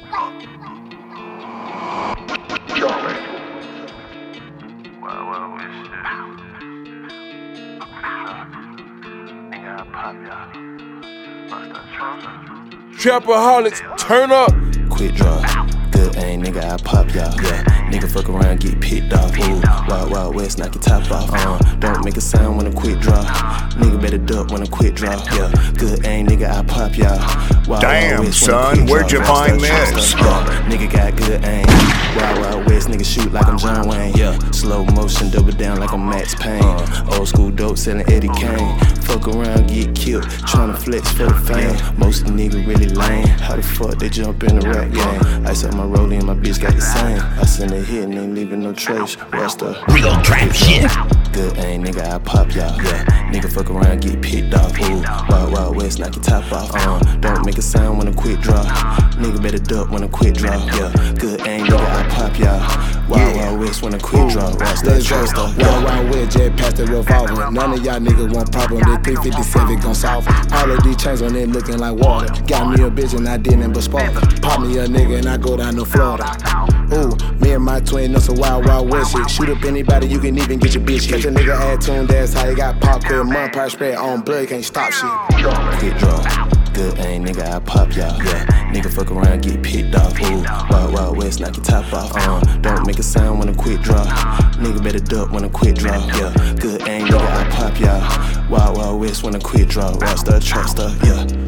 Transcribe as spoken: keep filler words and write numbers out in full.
Trapaholics, turn up. Quick draw, good aim, nigga, I pop y'all. Yeah, nigga fuck around, get picked off. Ooh, Wild Wild West, knock your top off. Uh, don't make a sound when I quick draw. Nigga better duck when I quick draw. Yeah, good aim, nigga, I pop y'all. Wild Damn, Wild West, son, where'd you find this? Yeah, nigga got good aim. Wild Wild West, nigga shoot like I'm John Wayne. Yeah, slow motion, double down like I'm Max Payne. Old school dope selling Eddie Kane. Fuck around, get killed, tryna flex for the fame. Most of the niggas really lame. How the fuck they jump in the rap game? Ice up my rollie and my bitch got the same. I send a hit and ain't leaving no trace. What's the real trap shit? Good aim, nigga, I pop y'all. Yeah, nigga fuck around, get picked off. Ooh, Wild Wild West, knock your top off. Uh, don't make a sound when I quick draw. Nigga better duck when I quick draw. Yeah, good aim, nigga, I pop y'all. Wild Wild West when I quick draw. Watch that trap stuff. Wild Wild West, jet past the revolver. None of y'all niggas want problem. They three fifty-seven gon' solve it. All of these chains on it looking like water. Got me a bitch and I didn't but spot her. Pop me a nigga and I go down to Florida. Ooh, me and my twin know some Wild Wild West shit. Shoot up anybody, you can even get your bitch hit. Catch a nigga add tuned, that's how you got pop quick. Month price spread on blood, can't stop shit. Quick draw, good aim, nigga, I pop y'all. Yeah, nigga fuck around, get picked off. Ooh, Wild Wild West, knock your top off. Uh, don't make a sound when I quick draw. Nigga better duck when I quick draw. Yeah, good aim, nigga, I pop y'all. Wild Wild West when I quick draw. Watch the trap stuff, yeah.